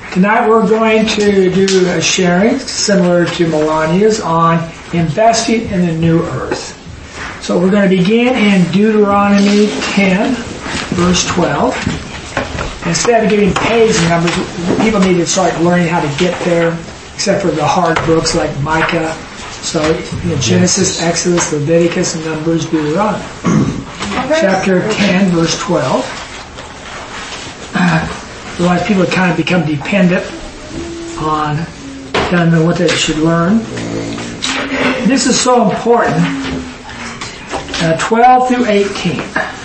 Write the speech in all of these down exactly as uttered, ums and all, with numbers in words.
Tonight we're going to do a sharing similar to Melania's on investing in the new earth. So we're going to begin in Deuteronomy ten, verse twelve. Instead of giving page numbers, people need to start learning how to get there, except for the hard books like Micah. So you know, Genesis, Exodus, Leviticus, Numbers, Deuteronomy. Chapter ten, verse twelve. Otherwise, people kind of become dependent on don't know what they should learn. This is so important. Uh, twelve through eighteen.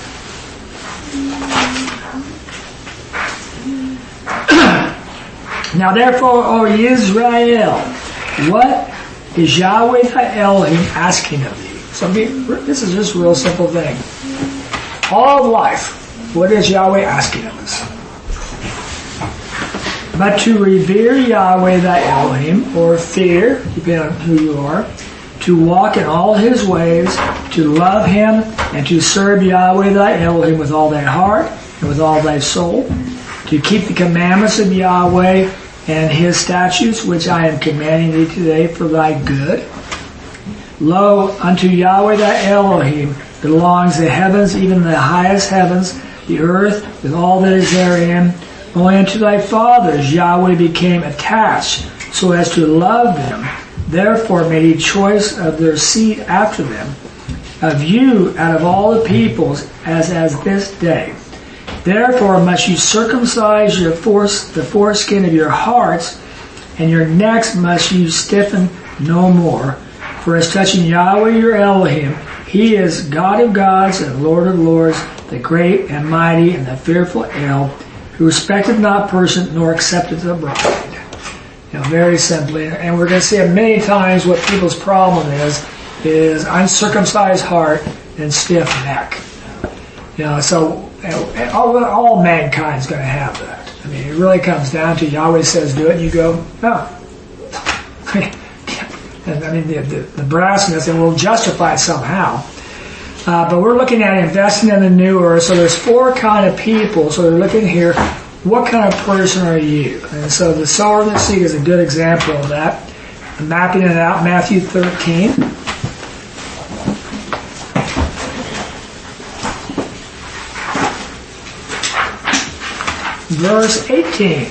Now therefore, O Israel, what is Yahweh thy Elohim asking of thee? So this is just a real simple thing. All of life, what is Yahweh asking of us? But to revere Yahweh thy Elohim, or fear, depending on who you are, to walk in all his ways, to love him, and to serve Yahweh thy Elohim with all thy heart and with all thy soul, to keep the commandments of Yahweh and his statutes, which I am commanding thee today for thy good. Lo, unto Yahweh thy Elohim belongs the heavens, even the highest heavens, the earth, with all that is therein. Only unto thy fathers Yahweh became attached, so as to love them. Therefore made he choice of their seed after them, of you out of all the peoples, as as this day. Therefore must you circumcise your force, the foreskin of your hearts, and your necks must you stiffen no more. For as touching Yahweh your Elohim, he is God of gods and Lord of lords, the great and mighty and the fearful El, who respecteth not person nor accepteth the bride. You know, very simply, and we're going to see it many times. What people's problem is is uncircumcised heart and stiff neck. You know, so all, all mankind is going to have that. I mean, it really comes down to Yahweh says do it, and you go no. And I mean, the, the, the brassness, and we'll justify it somehow. Uh, but we're looking at investing in the new earth. So there's four kind of people. So they're looking here, what kind of person are you? And so the sower of the seed is a good example of that. I'm mapping it out, Matthew thirteen. Verse eighteen.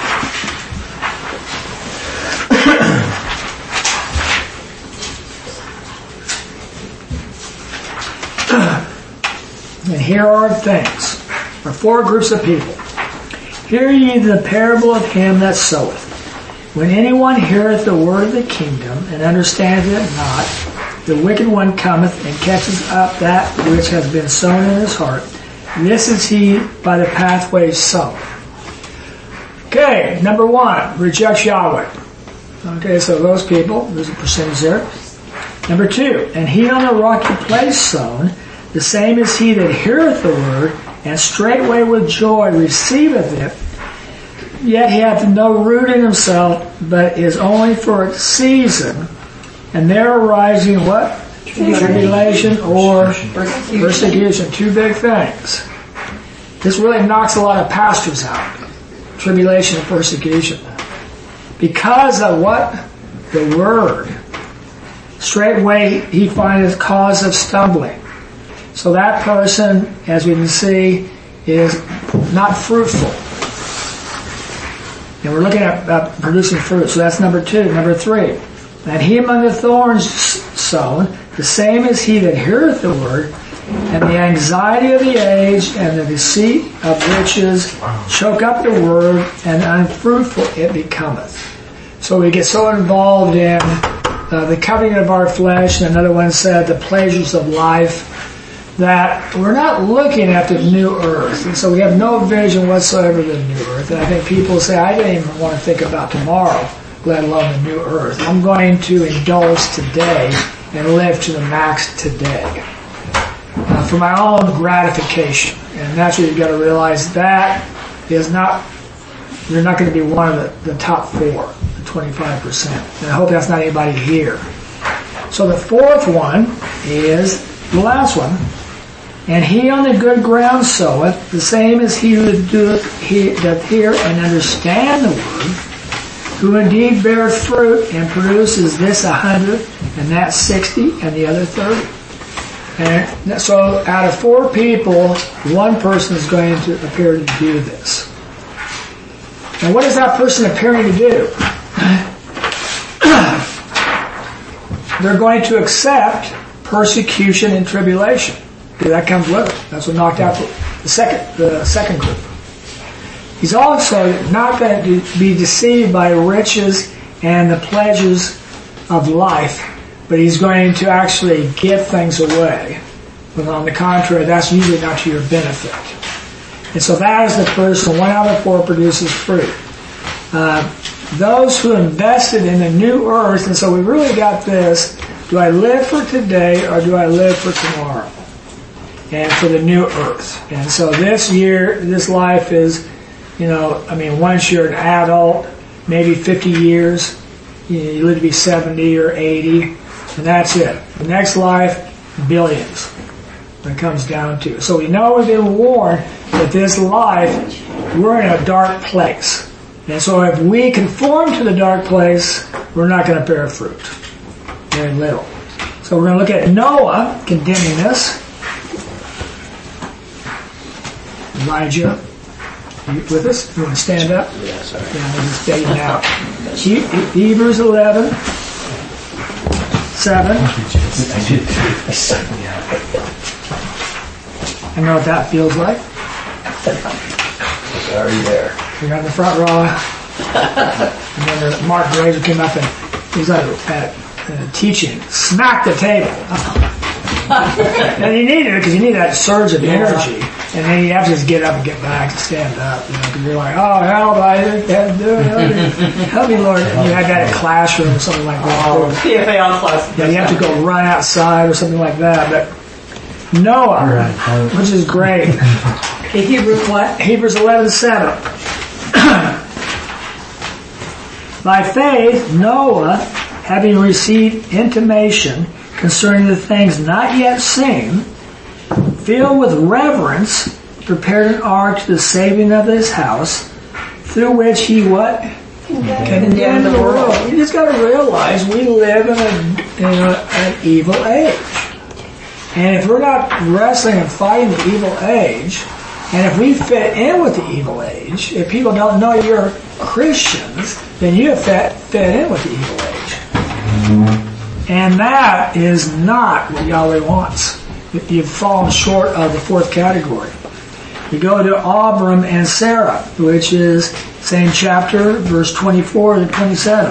And here are things, or four groups of people. Hear ye the parable of him that soweth. When anyone heareth the word of the kingdom, and understandeth it not, the wicked one cometh, and catches up that which has been sown in his heart. This is he by the pathway sown. Okay, number one, rejects Yahweh. Okay, so those people, there's a percentage there. Number two, and he on the rocky place sown, the same is he that heareth the word, and straightway with joy receiveth it, yet he hath no root in himself, but is only for a season, and there arising what? Tribulation or persecution. Two big things. This really knocks a lot of pastors out. Tribulation and persecution. Because of what? The word. Straightway he findeth cause of stumbling. So that person, as we can see, is not fruitful. And we're looking at uh, producing fruit. So that's number two. Number three. And he among the thorns sown, the same is he that heareth the word, and the anxiety of the age and the deceit of riches choke up the word, and unfruitful it becometh. So we get so involved in uh, the coveting of our flesh, and another one said the pleasures of life, that we're not looking at the new earth. And so we have no vision whatsoever of the new earth. And I think people say, I didn't even want to think about tomorrow, let alone the new earth. I'm going to indulge today and live to the max today. Uh, for my own gratification. And that's what you've got to realize. That is not, you're not going to be one of the, the top four, the twenty-five percent. And I hope that's not anybody here. So the fourth one is the last one. And he on the good ground soweth, the same as he who doeth, he doth hear and understand the word, who indeed beareth fruit and produces this a hundred, and that sixty, and the other thirty. And so out of four people, one person is going to appear to do this. And what is that person appearing to do? They're going to accept persecution and tribulation. That comes with it. That's what knocked out the second, the second group. He's also not going to be deceived by riches and the pleasures of life, but he's going to actually give things away. But on the contrary, that's usually not to your benefit. And so that is the person, one out of four produces fruit. Uh, those who invested in the new earth, and so we really got this, do I live for today or do I live for tomorrow? And for the new earth. And so this year, this life is, you know, I mean, once you're an adult, maybe fifty years, you know, you live to be seventy or eighty, and that's it. The next life, billions. When it comes down to. So we know we've been warned that this life, we're in a dark place. And so if we conform to the dark place, we're not going to bear fruit. Very little. So we're going to look at Noah condemning this. Elijah, are you with us? You want to stand up? Yeah, sorry. Yeah, we're just fading out. He- Hebrews eleven, seven. I know what that feels like. It's already there. You're on the front row. Remember Mark Grazer came up and he was like at uh, teaching, smacked the table. And you need it because you need that surge of energy. And then you have to just get up and get back and stand up, you know, because you're like, oh, help, I can't do it. Help me, Lord. And you had that in a classroom or something like that. P F A on class. Yeah, you have to go run outside or something like that. But Noah, which is great. Okay, Hebrews what? Hebrews eleven seven. By faith, Noah, having received intimation concerning the things not yet seen, filled with reverence, prepared an ark to the saving of his house, through which he what? Condemned the world. You just got to realize we live in, a, in a, an evil age. And if we're not wrestling and fighting the evil age, and if we fit in with the evil age, if people don't know you're Christians, then you fit, fit in with the evil age. And that is not what Yahweh wants. You've fallen short of the fourth category. We go to Abram and Sarah, which is same chapter, verse twenty-four to twenty-seven.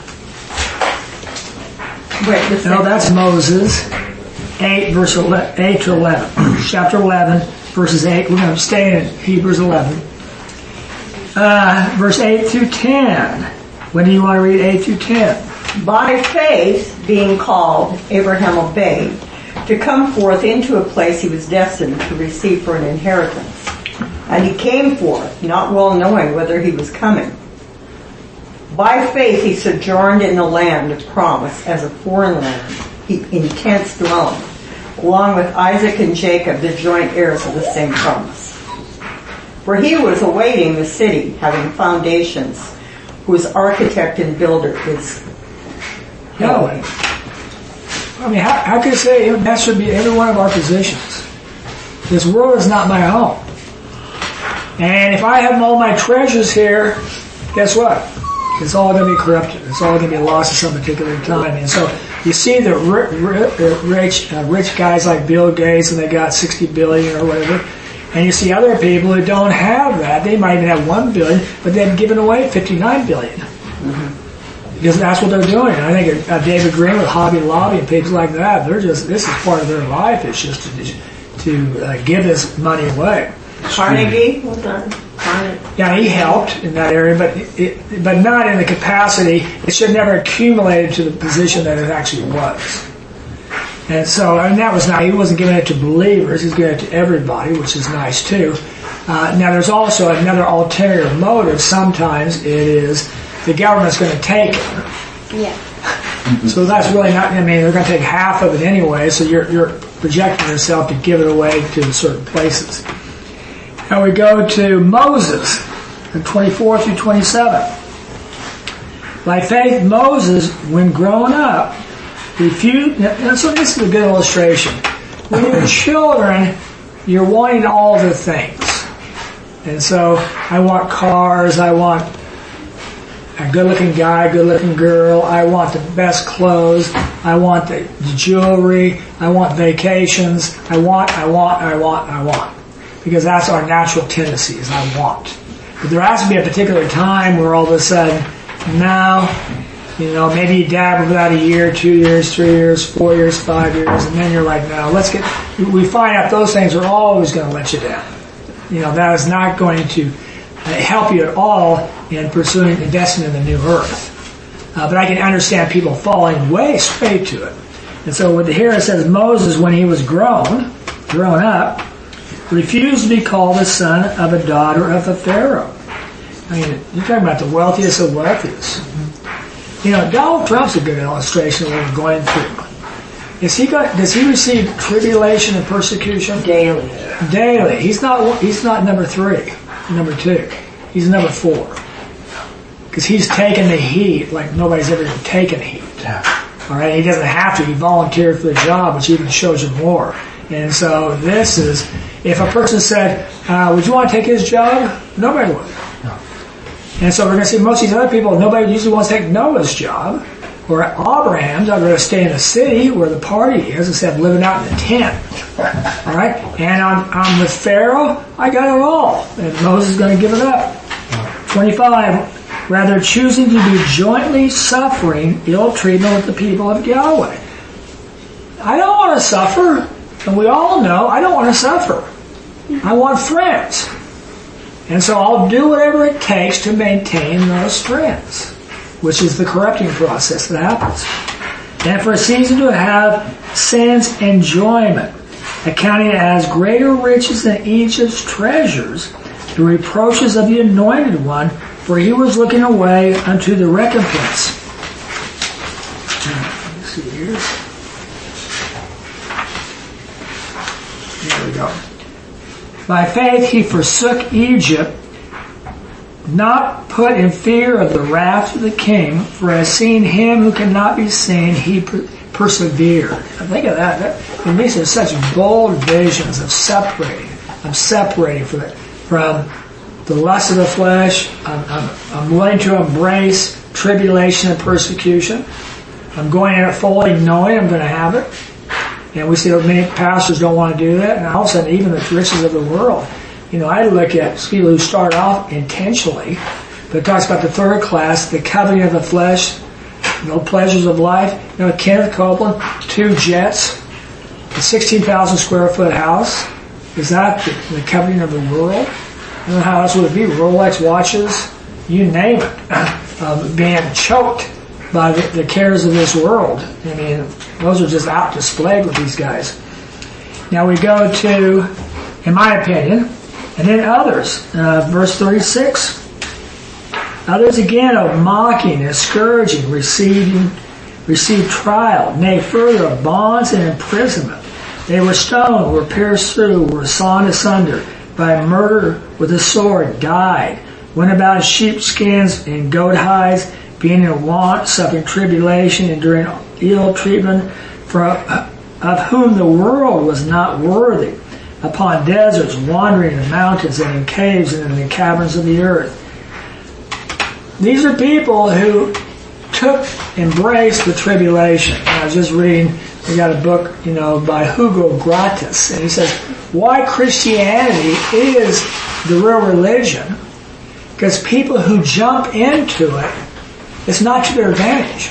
Wait, the No, that's Moses. eight, verse eleven, eight to eleven. Chapter eleven, verses eight. We're going to stay in Hebrews eleven. Uh, verse eight through ten. When do you want to read eight through ten? By faith, being called, Abraham obeyed, to come forth into a place he was destined to receive for an inheritance. And he came forth, not well knowing whither he was coming. By faith he sojourned in the land of promise as a foreign land, in tents dwelling, along with Isaac and Jacob, the joint heirs of the same promise. For he was awaiting the city, having foundations, whose architect and builder is Yahweh. I mean, how, how can you say that should be every one of our positions? This world is not my home. And if I have all my treasures here, guess what? It's all going to be corrupted. It's all going to be lost at some particular time. And so you see the rich, uh, rich guys like Bill Gates, and they got sixty billion or whatever. And you see other people who don't have that. They might even have one billion, but they've given away fifty-nine billion. Mm-hmm. Because that's what they're doing. I think uh, David Green with Hobby Lobby and people like that, they're just, this is part of their life. It's just to, to uh, give this money away. Carnegie was that? Carnegie. Yeah, he helped in that area, but it, but not in the capacity. It should never accumulated to the position that it actually was. And so, I mean, that was not. He wasn't giving it to believers. He's giving it to everybody, which is nice too. Uh, now, there's also another ulterior motive. Sometimes it is the government's going to take it. Yeah. So that's really not. I mean, they're going to take half of it anyway. So you're you're projecting herself to give it away to certain places. Now we go to Moses, twenty-four through twenty-seven. By faith, Moses, when grown up, refused. And so this is a good illustration. When you're children, you're wanting all the things. And so I want cars, I want a good-looking guy, good-looking girl, I want the best clothes, I want the jewelry, I want vacations, I want, I want, I want, I want. Because that's our natural tendency, is I want. But there has to be a particular time where all of a sudden, now, you know, maybe you dab without a year, two years, three years, four years, five years, and then you're like, no, let's get, we find out those things are always going to let you down. You know, that is not going to help you at all in pursuing investing in the new earth. Uh, but I can understand people falling way straight to it. And so with the here it says, Moses, when he was grown, grown up, refused to be called the son of a daughter of the Pharaoh. I mean, you're talking about the wealthiest of wealthiest. You know, Donald Trump's a good illustration of what we're going through. Is he got, does he receive tribulation and persecution? Daily. Daily. He's not, he's not number three, number two. He's number four. Because he's taken the heat like nobody's ever taken heat. All right, he doesn't have to. He volunteered for the job, which even shows you more. And so this is, if a person said, uh, would you want to take his job? Nobody would. No. And so we're going to see most of these other people, nobody usually wants to take Noah's job. Or Abraham's, I'd rather stay in the city where the party is instead of living out in the tent. All right? And I'm, I'm with Pharaoh, I got it all. And Moses is going to give it up. twenty-five, rather choosing to be jointly suffering ill treatment with the people of Yahweh. I don't want to suffer. And we all know I don't want to suffer. I want friends. And so I'll do whatever it takes to maintain those friends, which is the corrupting process that happens. And for a season to have sin's enjoyment, accounting it as greater riches than Egypt's treasures, the reproaches of the Anointed One, for he was looking away unto the recompense. Let me see here. There we go. By faith he forsook Egypt, not put in fear of the wrath of the king, for as seeing him who cannot be seen, he per- persevered. Now think of that. that. And these are such bold visions of separating. I'm separating from, it, from the lust of the flesh. I'm, I'm, I'm willing to embrace tribulation and persecution. I'm going in it fully knowing I'm going to have it. And we see that many pastors don't want to do that. And all of a sudden, even the riches of the world. You know, I look at people who start off intentionally, but it talks about the third class, the coveting of the flesh, no pleasures of life. You know, Kenneth Copeland, two jets, a sixteen thousand square foot house. Is that the, the coveting of the world? I don't know how else would it be. Rolex watches, you name it. Um, being choked by the, the cares of this world. I mean, those are just out displayed with these guys. Now we go to, in my opinion, and then others, uh, verse thirty-six. Others again of mocking and scourging, receiving, received trial, nay, further of bonds and imprisonment. They were stoned, were pierced through, were sawn asunder, by murder with a sword, died, went about in sheepskins and goat hides, being in want, suffering tribulation, enduring ill treatment, for, of whom the world was not worthy, upon deserts, wandering in mountains and in caves and in the caverns of the earth. These are people who took, embraced the tribulation. I was just reading, we got a book, you know, by Hugo Gratis, and he says, why Christianity is the real religion, because people who jump into it, it's not to their advantage.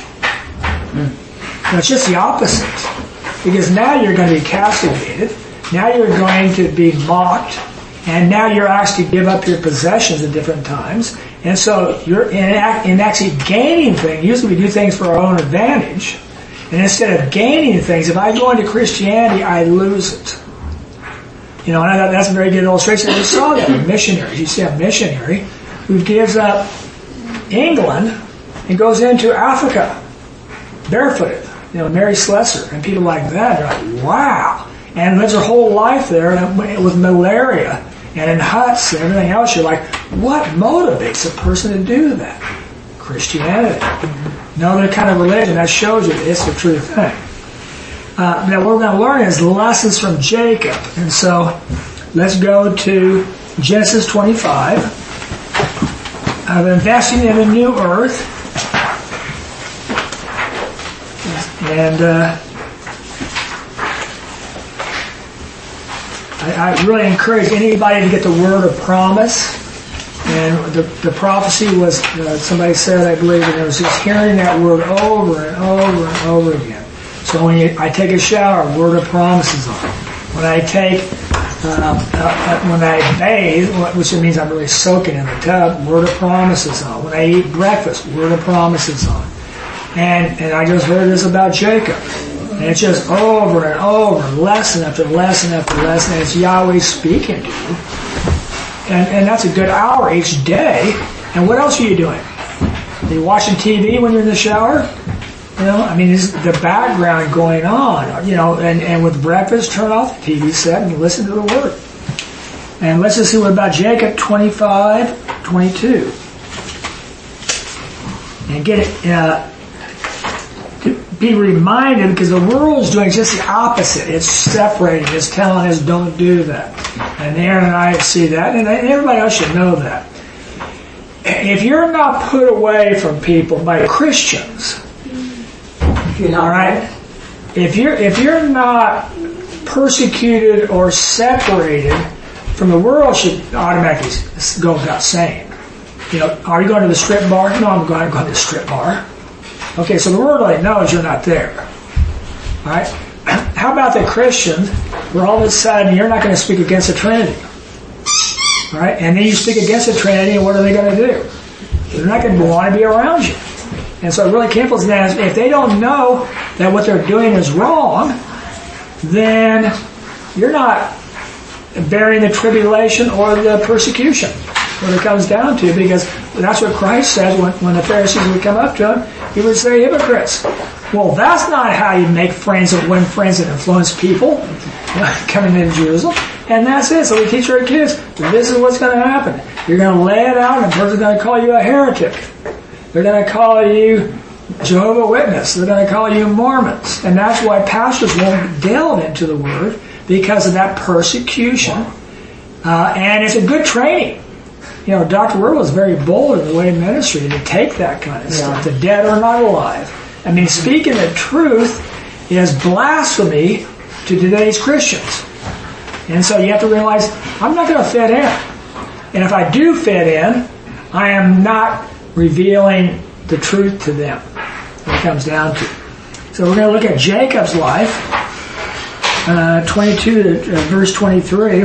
Mm. No, it's just the opposite. Because now you're going to be castigated, now you're going to be mocked, and now you're asked to give up your possessions at different times. And so you're in, in actually gaining things. Usually we do things for our own advantage. And instead of gaining things, if I go into Christianity, I lose it. You know, and I thought that's a very good illustration. We saw that with missionaries. You see a missionary who gives up England and goes into Africa barefooted. You know, Mary Slessor and people like that. They're like, wow. and lives her whole life there with malaria and in huts and everything else. You're like, what motivates a person to do that? Christianity. No other kind of religion. That shows you it's the true thing. Uh, now what we're going to learn is lessons from Jacob. And so let's go to Genesis twenty-five. Of investing in a new earth. And uh, I, I really encourage anybody to get the word of promise. And the, the prophecy was, uh, somebody said, I believe, and it was just hearing that word over and over and over again. So when you, I take a shower, word of promise is on. When I take, uh, uh, when I bathe, which means I'm really soaking in the tub, word of promise is on. When I eat breakfast, word of promise is on. And and I just heard this about Jacob. And it's just over and over, lesson after lesson after lesson, and it's Yahweh speaking to you. And and that's a good hour each day. And what else are you doing? Are you watching T V when you're in the shower? You know, I mean, is the background going on, you know, and, and with breakfast, turn off the T V set and listen to the Word. And let's just see what about Jacob twenty-five, twenty-two. And get it, uh, to be reminded, because the world's doing just the opposite. It's separating, it's telling us don't do that. And Aaron and I see that, and everybody else should know that. If you're not put away from people by Christians, You're not all right. If you're if you're not persecuted or separated from the world, should automatically go without saying. You know, are you going to the strip bar? No, I'm going to go to the strip bar. Okay, so the world already knows you're not there. All right. How about the Christians, where all of a sudden you're not going to speak against the Trinity? All right, and then you speak against the Trinity, and what are they going to do? They're not going to want to be around you. And so it really cancels that. If they don't know that what they're doing is wrong, then you're not bearing the tribulation or the persecution, what it comes down to, because that's what Christ says when, when the Pharisees would come up to him. He would say, hypocrites. Well, that's not how you make friends and win friends and influence people coming into Jerusalem. And that's it. So we teach our kids, this is what's going to happen. You're going to lay it out, and a person's going to call you a heretic. They're going to call you Jehovah's Witness. They're going to call you Mormons. And that's why pastors won't delve into the Word, because of that persecution. Uh, and it's a good training. You know, Doctor Word was very bold in the way of ministry to take that kind of stuff, the dead or not alive. I mean, speaking the truth is blasphemy to today's Christians. And so you have to realize, I'm not going to fit in. And if I do fit in, I am not revealing the truth to them. What it comes down to. So we're going to look at Jacob's life, uh, twenty-two to uh, verse twenty-three,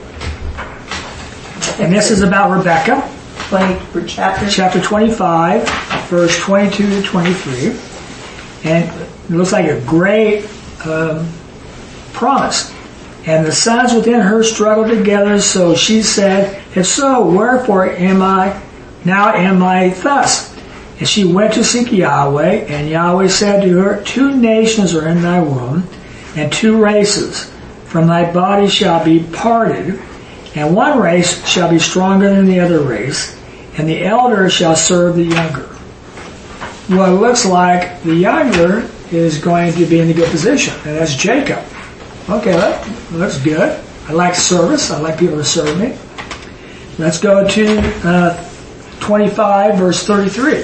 and this is about Rebecca. twenty chapter chapter twenty-five, verse twenty-two to twenty-three, and it looks like a great um, promise. And the sons within her struggled together, so she said, "If so, wherefore am I now am I thus?" And she went to seek Yahweh, and Yahweh said to her, "Two nations are in thy womb, and two races from thy body shall be parted, and one race shall be stronger than the other race, and the elder shall serve the younger." Well, it looks like the younger is going to be in a good position, and that's Jacob. Okay, that looks good. I like service. I like people to serve me. Let's go to uh, twenty-five, verse thirty-three.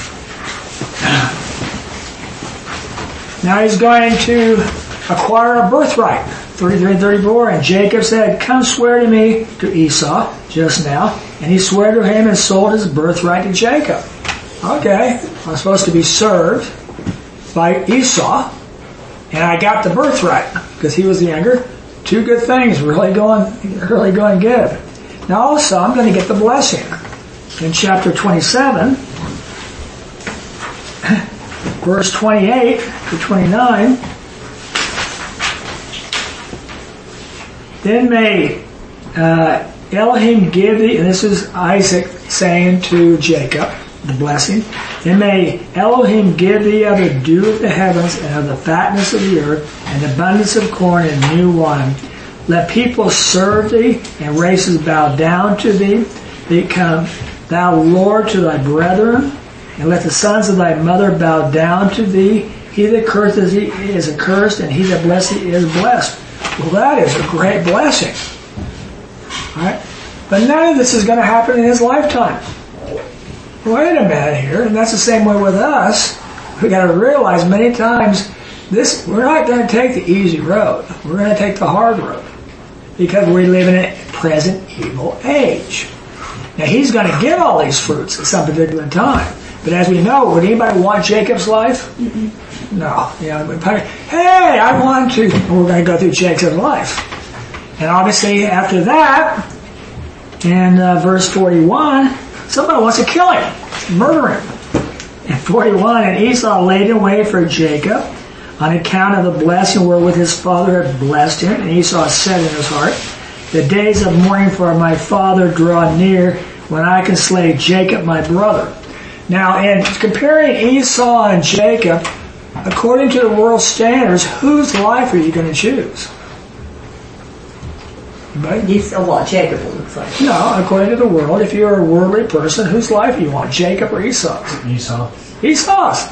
Now he's going to acquire a birthright. thirty-three and thirty-four. And Jacob said, "Come swear to me," to Esau just now. And he swore to him and sold his birthright to Jacob. Okay, I'm supposed to be served by Esau. And I got the birthright because he was the younger. Two good things, really going, really going good. Now also, I'm going to get the blessing. In chapter twenty-seven, verse twenty-eight to twenty-nine, "Then may uh, Elohim give thee," and this is Isaac saying to Jacob, the blessing. Then may Elohim give thee of the dew of the heavens and of the fatness of the earth and abundance of corn and new wine. Let people serve thee and races bow down to thee. Become thou Lord to thy brethren, and let the sons of thy mother bow down to thee. He that curseth thee is accursed, and he that blesseth thee is blessed. Well, that is a great blessing. All right? But none of this is going to happen in his lifetime. Wait a minute here, and that's the same way with us. We got to realize many times this we're not going to take the easy road. We're going to take the hard road because we live in a present evil age. Now he's going to get all these fruits at some particular time, but as we know, would anybody want Jacob's life? Mm-mm. No. You know, hey, I want to. We're going to go through Jacob's life, and obviously after that, in uh, verse forty-one. Somebody wants to kill him, murder him. In forty-one, and Esau laid in wait for Jacob on account of the blessing wherewith his father had blessed him. And Esau said in his heart, the days of mourning for my father draw near when I can slay Jacob my brother. Now, in comparing Esau and Jacob, according to the world's standards, whose life are you going to choose? Right? Esau, well, Jacob it looks like. No, according to the world, if you're a worldly person, whose life do you want? Jacob or Esau's? Esau. Esau's.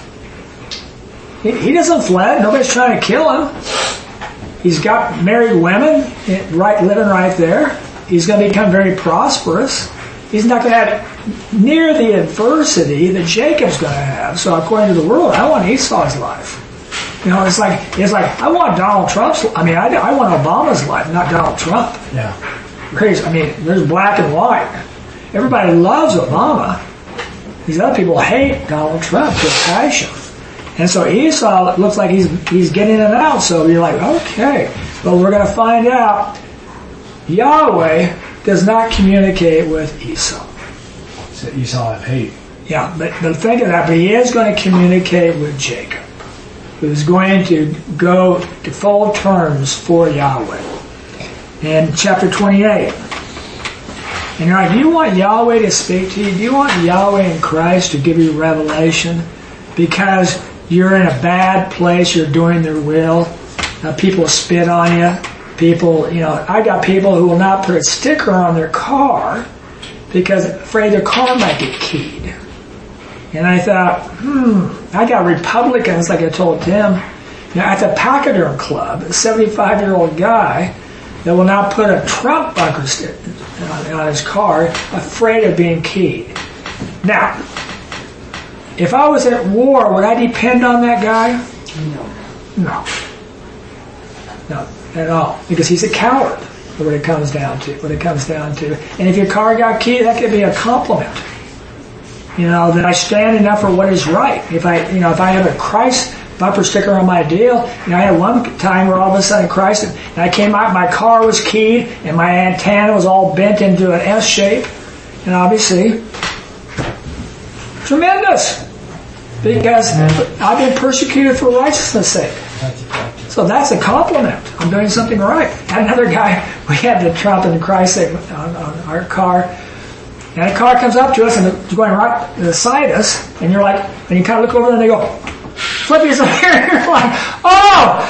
He, he doesn't fled. Nobody's trying to kill him. He's got married women right, living right there. He's going to become very prosperous. He's not going to have near the adversity that Jacob's going to have. So according to the world, I want Esau's life. You know, it's like it's like I want Donald Trump's. I mean, I, I want Obama's life, not Donald Trump. Yeah. Crazy. I mean, there's black and white. Everybody loves Obama. These other people hate Donald Trump to passion. And so Esau looks like he's he's getting it out. So you're like, okay, but we're going to find out. Yahweh does not communicate with Esau. So Esau have hate. Yeah, but but think of that. But he is going to communicate with Jacob, who's going to go to full terms for Yahweh. In chapter twenty-eight. And you're like, do you want Yahweh to speak to you? Do you want Yahweh in Christ to give you revelation? Because you're in a bad place, you're doing their will. Uh, people spit on you. People, you know, I got people who will not put a sticker on their car because afraid their car might get keyed. And I thought, hmm, I got Republicans, like I told Tim, you know, at the Pachyderm Club, a seventy-five-year-old guy that will not put a Trump bumper sticker on, on his car, afraid of being keyed. Now, if I was at war, would I depend on that guy? No. No. No, at all. Because he's a coward, what it comes down to, what it comes down to. And if your car got keyed, that could be a compliment. You know, that I stand enough for what is right. If I, you know, if I have a Christ bumper sticker on my deal, you know, I had one time where all of a sudden Christ, and I came out, my car was keyed, and my antenna was all bent into an S shape, and obviously, tremendous, because I've been persecuted for righteousness' sake. So that's a compliment. I'm doing something right. And another guy, we had the Trump and the Christ thing on, on our car. And a car comes up to us and it's going right beside us, and you're like, and you kind of look over and they go, flip you some hair, and you're like, oh!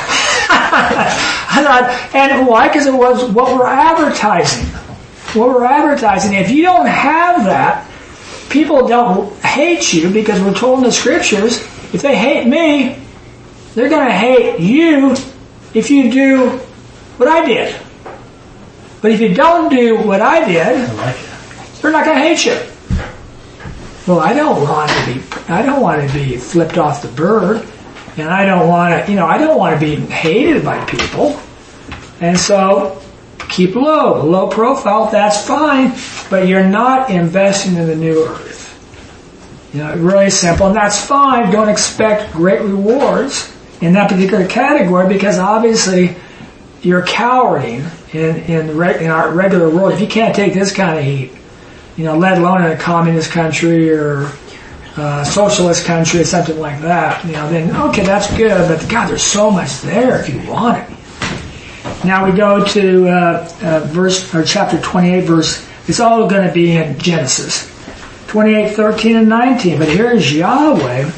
I thought, and why? Because it was what we're advertising. What we're advertising. If you don't have that, people don't hate you because we're told in the scriptures, if they hate me, they're going to hate you if you do what I did. But if you don't do what I did, I like it. they're not going to hate you. Well, I don't want to be, I don't want to be flipped off the bird, and I don't want to, you know, I don't want to be hated by people. And so, keep low, low profile, that's fine, but you're not investing in the new earth. You know, really simple, and that's fine. Don't expect great rewards in that particular category because obviously you're cowarding in in, reg, in our regular world. If you can't take this kind of heat, you know, let alone in a communist country or uh, socialist country or something like that, you know, then okay, that's good. But God, there's so much there if you want it. Now we go to uh, uh, verse or chapter twenty-eight, verse. It's all going to be in Genesis. twenty-eight, thirteen, and nineteen. But here is Yahweh.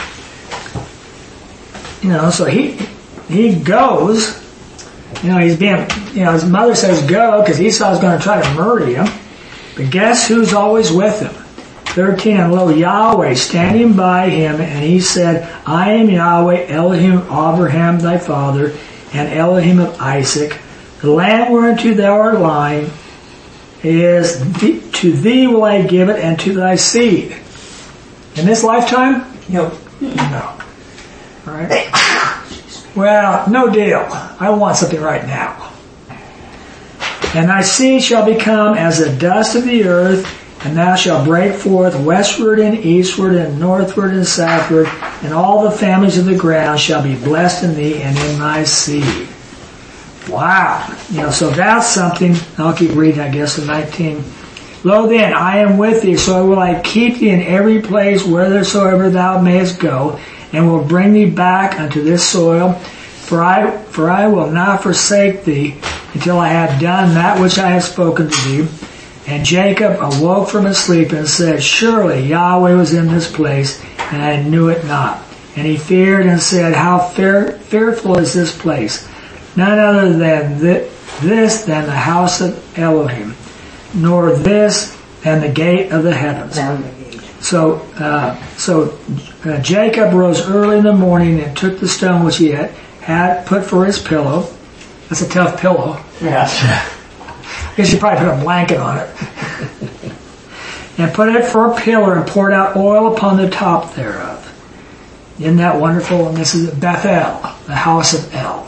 You know, so he he goes. You know, he's being, you know, his mother says go because Esau's going to try to murder him. But guess who's always with him? thirteen, and lo, Yahweh standing by him, and he said, I am Yahweh, Elohim of Abraham thy father, and Elohim of Isaac. The land whereunto thou art lying is, the, to thee will I give it, and to thy seed. In this lifetime? No. No. All right. Well, no deal. I want something right now. And thy seed shall become as the dust of the earth, and thou shalt break forth westward and eastward and northward and southward, and all the families of the ground shall be blessed in thee and in thy seed. Wow. You know, so that's something. I'll keep reading, I guess, in nineteen. Lo then, I am with thee, so will I keep thee in every place whithersoever thou mayest go, and will bring thee back unto this soil. For I, for I will not forsake thee until I have done that which I have spoken to thee. And Jacob awoke from his sleep and said, surely Yahweh was in this place, and I knew it not. And he feared and said, how fear, fearful is this place? None other than th- this than the house of Elohim, nor this than the gate of the heavens. So, uh, so uh, Jacob rose early in the morning and took the stone which he had, had put for his pillow. That's a tough pillow. Yeah. I guess you probably put a blanket on it. And put it for a pillar and poured out oil upon the top thereof. Isn't that wonderful? And this is Bethel, the house of El.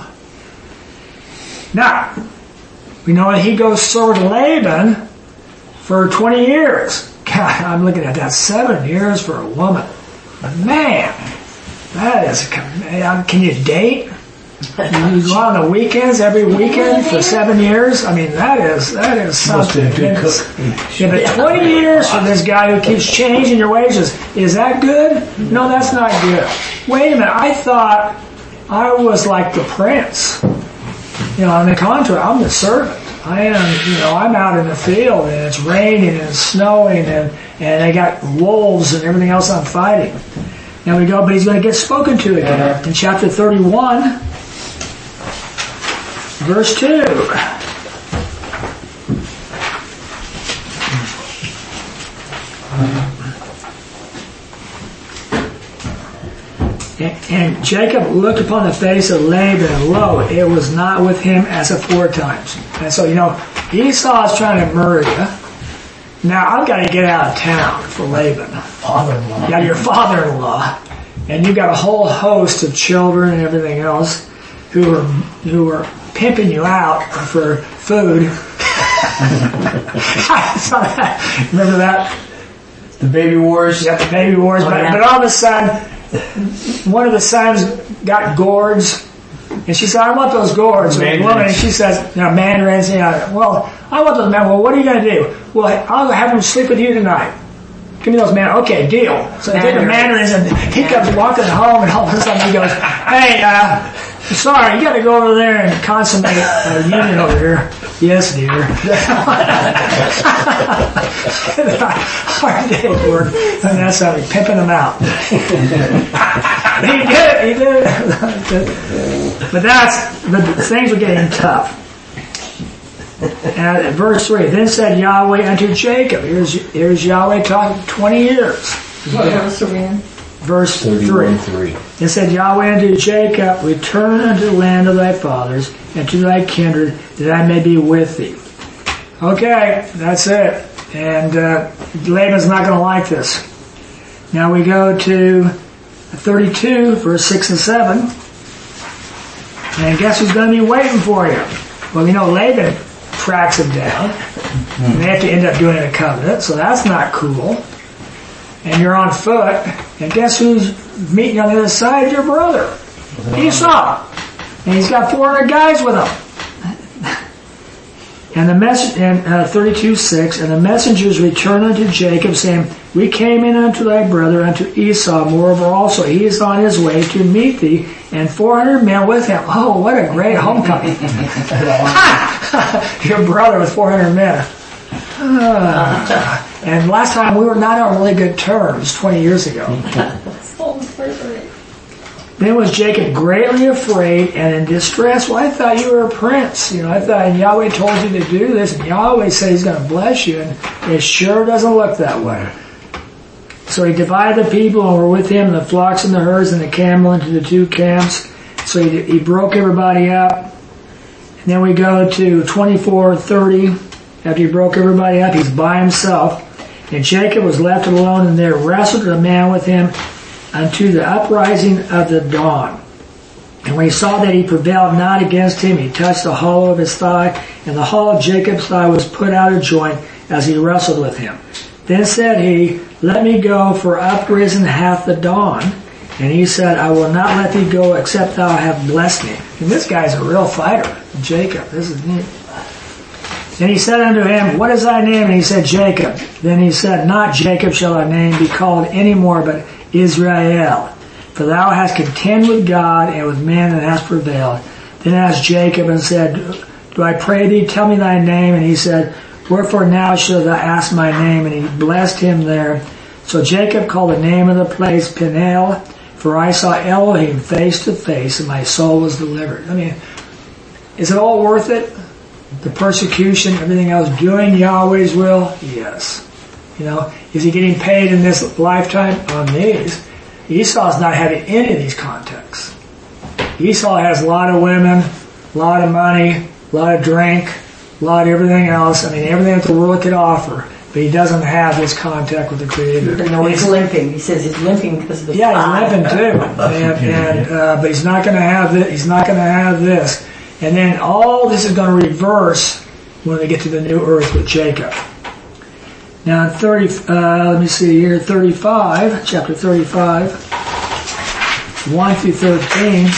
Now, we know that he goes serve Laban for twenty years. God, I'm looking at that. Seven years for a woman. But man, that is, can you date? You go on the weekends, every weekend for seven years? I mean, that is, that is something. Must be a good cook. Yeah, but twenty years for this guy who keeps changing your wages, is that good? No, that's not good. Wait a minute, I thought I was like the prince. You know, on the contrary, I'm the servant. I am, you know, I'm out in the field and it's raining and it's snowing and, and I got wolves and everything else I'm fighting. Now we go, but he's going to get spoken to again in chapter thirty-one, verse two. And Jacob looked upon the face of Laban, and lo, it was not with him as aforetimes. And so, you know, Esau is trying to murder you. Now, I've got to get out of town for Laban. Father-in-law. You got your father-in-law, and you've got a whole host of children and everything else who are who are pimping you out for food. I saw that. Remember that? The baby wars. Yeah, the baby wars. Oh, but, yeah. but all of a sudden, one of the sons got gourds, and she said, I want those gourds. And the woman, and she says, you know, mandarins, you know, well, I want those mandarins. Well, what are you going to do? Well, I'll have them sleep with you tonight. Give me those mandarins. Okay, deal. So they take the mandarins, and he comes walking home, and all of a sudden he goes, hey, uh, sorry, you got to go over there and consummate a union over here. Yes, dear. Hard day at work. And that's how he's pimping them out. He did it. He did it. But that's, the things were getting tough. And verse three, then said Yahweh unto Jacob. Here's, here's Yahweh talking twenty years. What verse are we in? Verse three. three. It said, Yahweh unto Jacob, return unto the land of thy fathers, and to thy kindred, that I may be with thee. Okay, that's it. And uh, Laban's not going to like this. Now we go to thirty-two, verse six and seven. And guess who's going to be waiting for you? Well, you know, Laban tracks him down. And they have to end up doing a covenant, so that's not cool. And you're on foot, and guess who's meeting on the other side? Your brother, Esau. And he's got four hundred guys with him. And the mess and uh, thirty-two six, and the messengers returned unto Jacob, saying, we came in unto thy brother, unto Esau. Moreover also, he is on his way to meet thee, and four hundred men with him. Oh, what a great homecoming. Your brother with four hundred men. Uh, And last time we were not on really good terms, twenty years ago. Then was Jacob greatly afraid and in distress. Well, I thought you were a prince. You know, I thought Yahweh told you to do this, and Yahweh said He's going to bless you, and it sure doesn't look that way. So he divided the people who were with him, the flocks and the herds and the camel, into the two camps. So he, he broke everybody up. And then we go to twenty-four thirty. After he broke everybody up, he's by himself. And Jacob was left alone, and there wrestled a man with him unto the uprising of the dawn. And when he saw that he prevailed not against him, he touched the hollow of his thigh, and the hollow of Jacob's thigh was put out of joint as he wrestled with him. Then said he, Let me go, for uprisen hath the dawn. And he said, I will not let thee go, except thou have blessed me. And this guy's a real fighter, Jacob. This is neat. Then he said unto him, What is thy name? And he said, Jacob. Then he said, Not Jacob shall thy name be called any more, but Israel. For thou hast contended with God and with men, and hast prevailed. Then asked Jacob and said, Do I pray thee, tell me thy name? And he said, Wherefore now shalt thou ask my name? And he blessed him there. So Jacob called the name of the place Peniel, for I saw Elohim face to face, and my soul was delivered. I mean, is it all worth it? The persecution, everything else, doing Yahweh's will? Yes. You know, is he getting paid in this lifetime? On these. Esau's not having any of these contexts. Esau has a lot of women, a lot of money, a lot of drink, a lot of everything else. I mean, everything that the world could offer. But he doesn't have this contact with the Creator. Even though he's limping. He says he's limping because of the Yeah, spine. he's limping too. And, and, uh, but he's not going to have this. He's not going to have this. And then all this is going to reverse when we get to the new earth with Jacob. Now, in thirty, uh, let me see here, thirty-five, chapter thirty-five, one through thirteen.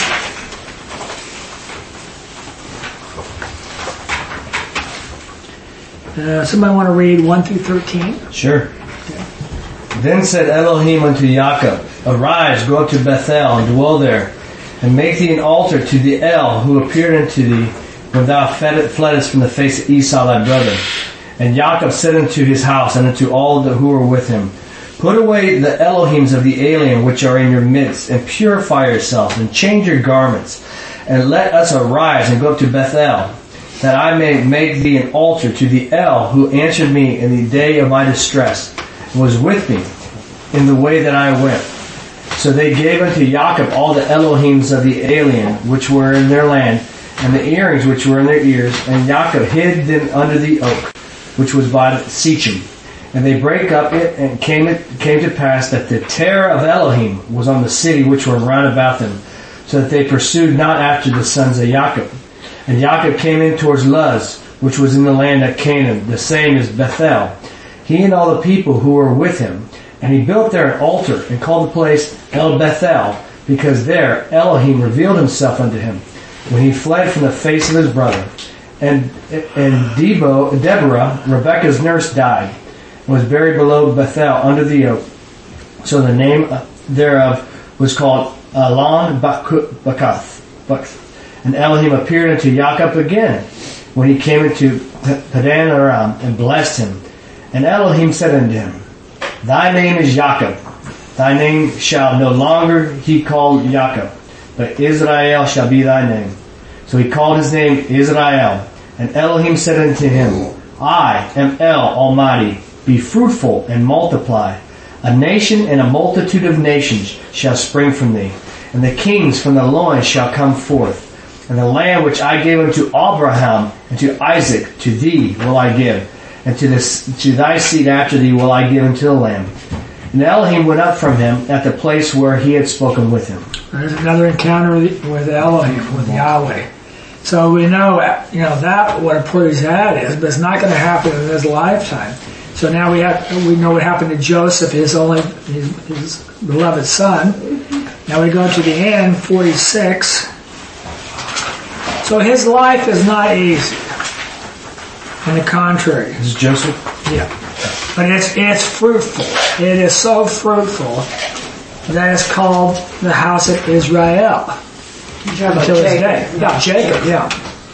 Uh, somebody want to read one through thirteen? Sure. Okay. Then said Elohim unto Jacob, Arise, go up to Bethel, and dwell there, and make thee an altar to the El, who appeared unto thee when thou fleddest from the face of Esau thy brother. And Jacob said unto his house, and unto all the who were with him, Put away the Elohims of the alien which are in your midst, and purify yourselves, and change your garments, and let us arise and go up to Bethel, that I may make thee an altar to the El, who answered me in the day of my distress, and was with me in the way that I went. So they gave unto Jacob all the Elohims of the alien which were in their land, and the earrings which were in their ears, and Jacob hid them under the oak, which was by Shechem. And they brake up it, and came it came to pass that the terror of Elohim was on the city which were round about them, so that they pursued not after the sons of Jacob. And Jacob came in towards Luz, which was in the land of Canaan, the same as Bethel, he and all the people who were with him. And he built there an altar, and called the place El Bethel, because there Elohim revealed himself unto him, when he fled from the face of his brother. And and Debo, Deborah, Rebekah's nurse, died, and was buried below Bethel under the oak. So the name thereof was called Alon Bakath. And Elohim appeared unto Jacob again, when he came into Padan Aram, and blessed him. And Elohim said unto him, Thy name is Jacob. Thy name shall no longer he called Jacob, but Israel shall be thy name. So he called his name Israel. And Elohim said unto him, I am El Almighty. Be fruitful and multiply. A nation and a multitude of nations shall spring from thee, and the kings from the loins shall come forth. And the land which I gave unto Abraham and to Isaac, to thee will I give, and to this to thy seed after thee will I give unto the land. And Elohim went up from him at the place where he had spoken with him. There's another encounter with Elohim, with Yahweh. So we know, you know, that what a priest had is, but it's not going to happen in his lifetime. So now we have, we know what happened to Joseph, his only, his, his beloved son. Now we go to the end, forty-six. So his life is not easy. On the contrary. This is Joseph? Yeah. But it's, it's fruitful. It is so fruitful that it's called the house of Israel. Until his day. Yeah, Jacob, yeah.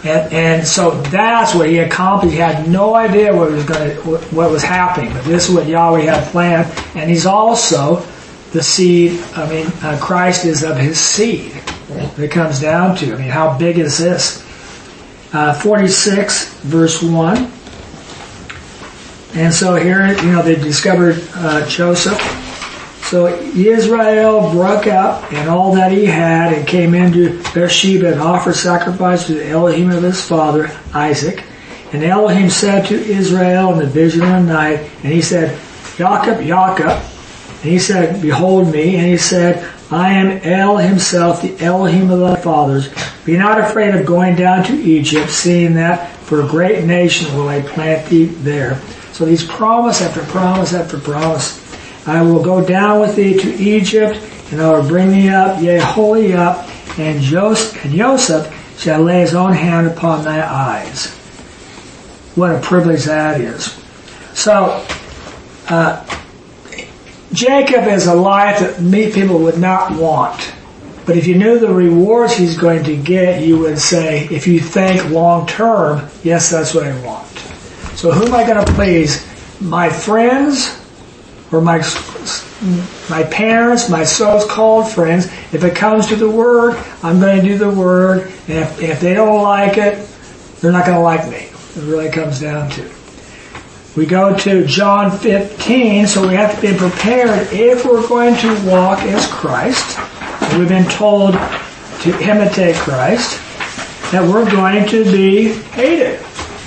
And, and so that's what he accomplished. He had no idea what was going to, what was happening, but this is what Yahweh had planned. And he's also the seed. I mean, uh, Christ is of his seed. It comes down to. I mean, how big is this? Uh, forty-six, verse one. And so here, you know, they discovered uh, Joseph. So Israel broke up and all that he had and came into Beersheba and offered sacrifice to the Elohim of his father, Isaac. And Elohim said to Israel in the vision of the night, and he said, Jacob, Jacob. And he said, behold me. And he said, I am El himself, the Elohim of thy fathers. Be not afraid of going down to Egypt, seeing that for a great nation will I plant thee there. So these promise after promise after promise. I will go down with thee to Egypt, and I will bring thee up, yea, wholly up, and Joseph, and Joseph shall lay his own hand upon thy eyes. What a privilege that is. So, uh, Jacob is a life that many people would not want. But if you knew the rewards he's going to get, you would say, if you think long term, yes, that's what I want. So who am I going to please? My friends or my my parents, my so-called friends? If it comes to the Word, I'm going to do the Word. And if, if they don't like it, they're not going to like me. It really comes down to. We go to John fifteen, so we have to be prepared if we're going to walk as Christ. We've been told to imitate Christ, that we're going to be hated.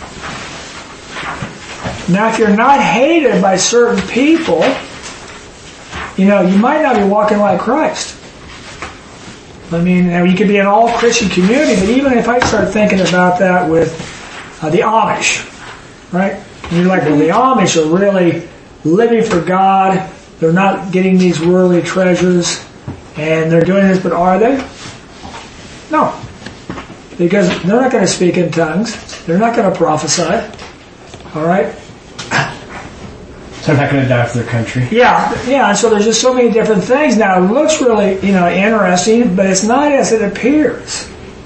Now, if you're not hated by certain people, you know, you might not be walking like Christ. I mean, you could be an all-Christian community, but even if I start thinking about that with uh, the Amish, right? And you're like, well, the Amish are really living for God. They're not getting these worldly treasures, and they're doing this, but are they? No. Because they're not going to speak in tongues. They're not going to prophesy. All right? They're not going to die for their country. Yeah, yeah. And so there's just so many different things. Now, it looks really, you know, interesting, but it's not as it appears.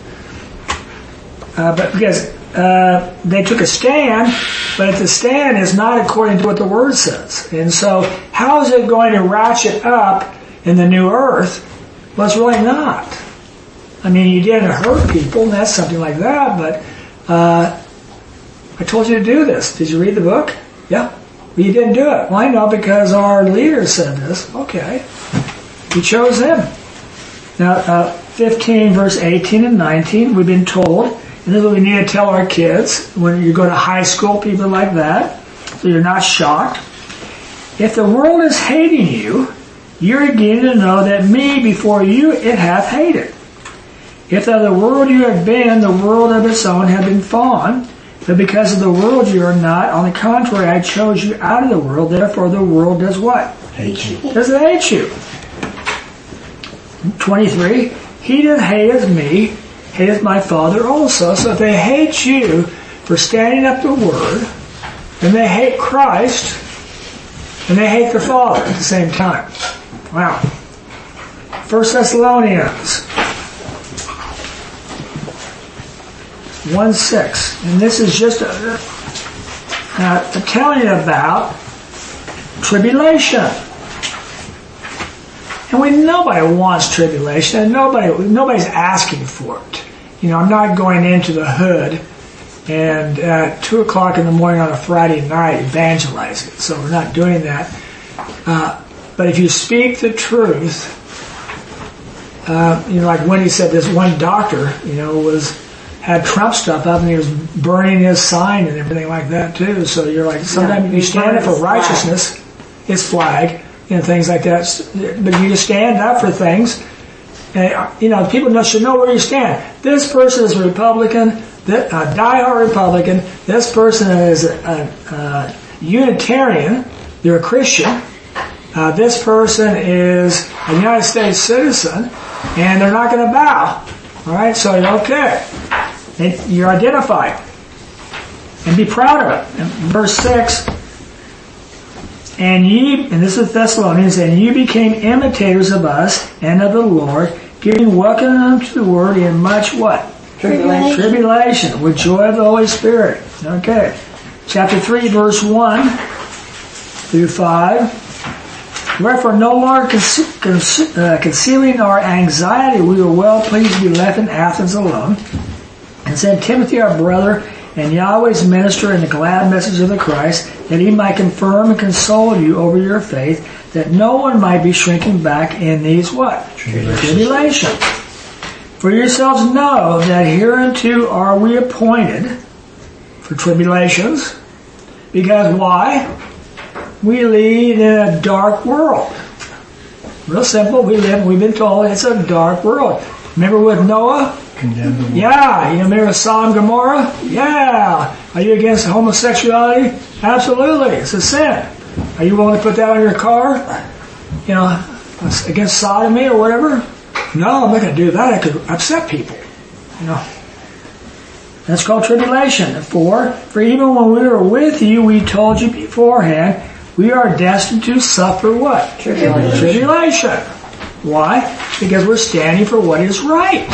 Uh, but because uh, they took a stand, but the stand is not according to what the Word says. And so, how is it going to ratchet up in the new earth? Well, it's really not. I mean, you didn't hurt people, and that's something like that, but uh, I told you to do this. Did you read the book? Yeah. But you didn't do it. Why? No, because our leader said this. Okay. You chose them. Now, uh, fifteen, verse eighteen and nineteen, we've been told, and this is what we need to tell our kids when you go to high school, people like that, so you're not shocked. If the world is hating you, you're beginning to know that me before you it hath hated. If of the world you have been, the world of its own have been fallen. But because of the world you are not. On the contrary, I chose you out of the world. Therefore the world does what? Hate you. Does it hate you? twenty-three. He that hateth me, hateth my Father also. So if they hate you for standing up the Word, then they hate Christ, and they hate their Father at the same time. Wow. First Thessalonians one six, and this is just a, uh, telling you about tribulation. And we nobody wants tribulation, and nobody nobody's asking for it. You know, I'm not going into the hood and at two o'clock in the morning on a Friday night evangelizing. So we're not doing that. Uh, but if you speak the truth, uh, you know, like Wendy said, this one doctor, you know, was. Had Trump stuff up and he was burning his sign and everything like that too. So you're like, sometimes yeah, you stand up for righteousness, his flag, and things like that. But you just stand up for things. And, you know, people should know where you stand. This person is a Republican, a diehard Republican. This person is a, a, a Unitarian. They're a Christian. Uh, this person is a United States citizen, and they're not going to bow. All right, so you're okay. And you're identified. And be proud of it. And verse six, and ye, and this is Thessalonians, and you became imitators of us and of the Lord, giving welcome unto the word in much what? Tribulation. Tribulation with joy of the Holy Spirit. Okay. Chapter three, verse one through five. Wherefore no longer conce- conce- uh, concealing our anxiety, we were well pleased to be left in Athens alone, and sent Timothy our brother and Yahweh's minister in the glad message of the Christ, that he might confirm and console you over your faith, that no one might be shrinking back in these what? Tribulations. Tribulations. For yourselves know that hereunto are we appointed for tribulations, because why? We lead in a dark world. Real simple. We live, we've been told it's a dark world. Remember with Noah? Condemned the world. Yeah. You remember Sodom and Gomorrah? Yeah. Are you against homosexuality? Absolutely. It's a sin. Are you willing to put that on your car? You know, against sodomy or whatever? No, I'm not going to do that. I could upset people. You know. That's called tribulation. For, for even when we were with you, we told you beforehand, we are destined to suffer what? Tribulation. Tribulation. Why? Because we're standing for what is right.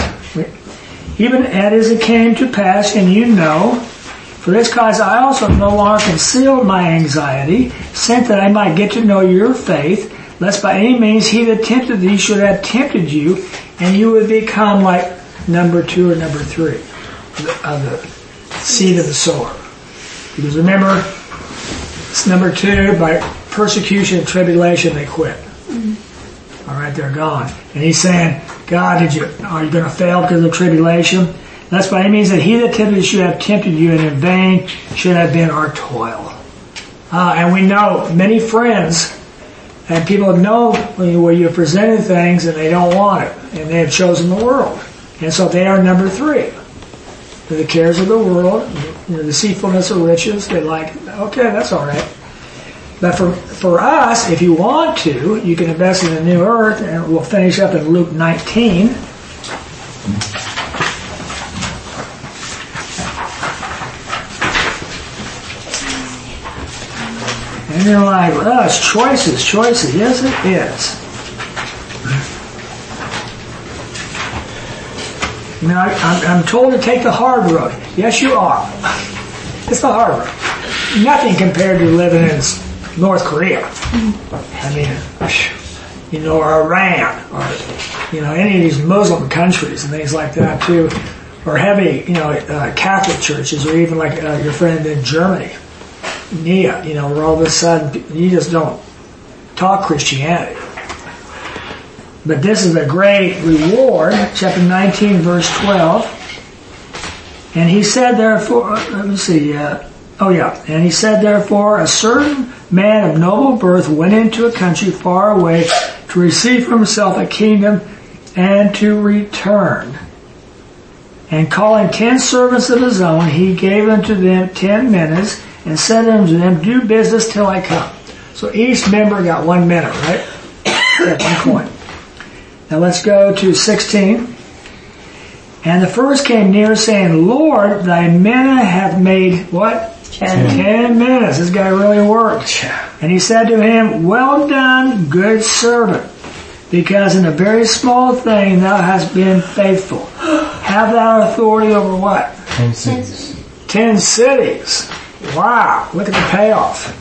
Even as it came to pass, and you know, for this cause I also no longer concealed my anxiety, sent that I might get to know your faith, lest by any means he that tempted thee should have tempted you, and you would become like number two or number three of the seed of the sower. Because remember, it's number two, by persecution and tribulation they quit. Mm-hmm. All right, they're gone. And he's saying, God, did you, are you going to fail because of tribulation? That's by any means that he that tempted should have tempted you, and in vain should have been our toil. Uh, and we know many friends and people know where you're presenting things and they don't want it, and they have chosen the world. And so they are number three. The cares of the world, the deceitfulness of riches, they like, okay, that's all right. But for for us, if you want to, you can invest in the new earth, and we'll finish up in Luke nineteen. And you're like, well, it's choices, choices. Yes, it is. You know, I, I'm, I'm told to take the hard road. Yes, you are. It's the hard road. Nothing compared to living in North Korea. I mean, you know, or Iran, or, you know, any of these Muslim countries and things like that too, or heavy, you know, uh, Catholic churches, or even like uh, your friend in Germany, Nia, you know, where all of a sudden you just don't talk Christianity. But this is a great reward, chapter nineteen, verse twelve. And he said, therefore, let me see, uh, oh yeah, and he said, therefore, a certain man of noble birth went into a country far away to receive for himself a kingdom and to return. And calling ten servants of his own, he gave unto them ten minas, and said unto them, do business till I come. So each member got one minute, right? At one point. Now let's go to sixteen. And the first came near, saying, Lord, thy mina hath made what? Ten. Ten minutes. This guy really worked. And he said to him, well done, good servant, because in a very small thing thou hast been faithful. Have thou authority over what? Ten cities. Ten cities. Wow, look at the payoff.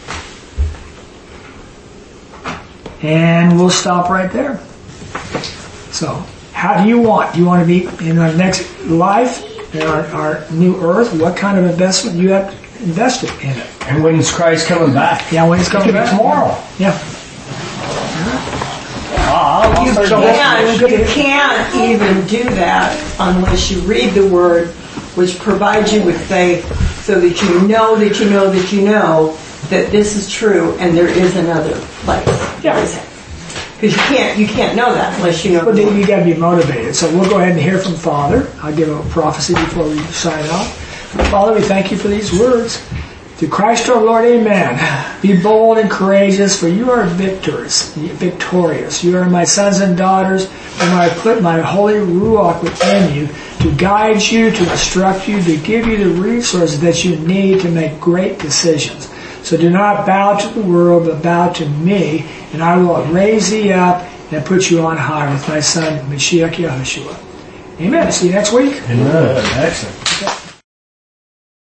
And we'll stop right there. So, how do you want? Do you want to be in our next life, in our, our new earth? What kind of investment you have invested in it? And when's Christ coming back? Yeah, when he's coming back. Tomorrow. Yeah. Ah, You can't, you can't even do that unless you read the Word, which provides you with faith, so that you know that you know that you know that this is true and there is another place. Yeah. Because you can't, you can't know that unless you know. But the then Word. you got to be motivated. So we'll go ahead and hear from Father. I'll give a prophecy before we sign off. Father, we thank you for these words. Through Christ our Lord, amen. Be bold and courageous, for you are victors, victorious. You are my sons and daughters, and I put my holy Ruach within you to guide you, to instruct you, to give you the resources that you need to make great decisions. So do not bow to the world, but bow to me, and I will raise thee up and put you on high with my son, Mashiach Yahushua. Amen. See you next week. Amen. Excellent.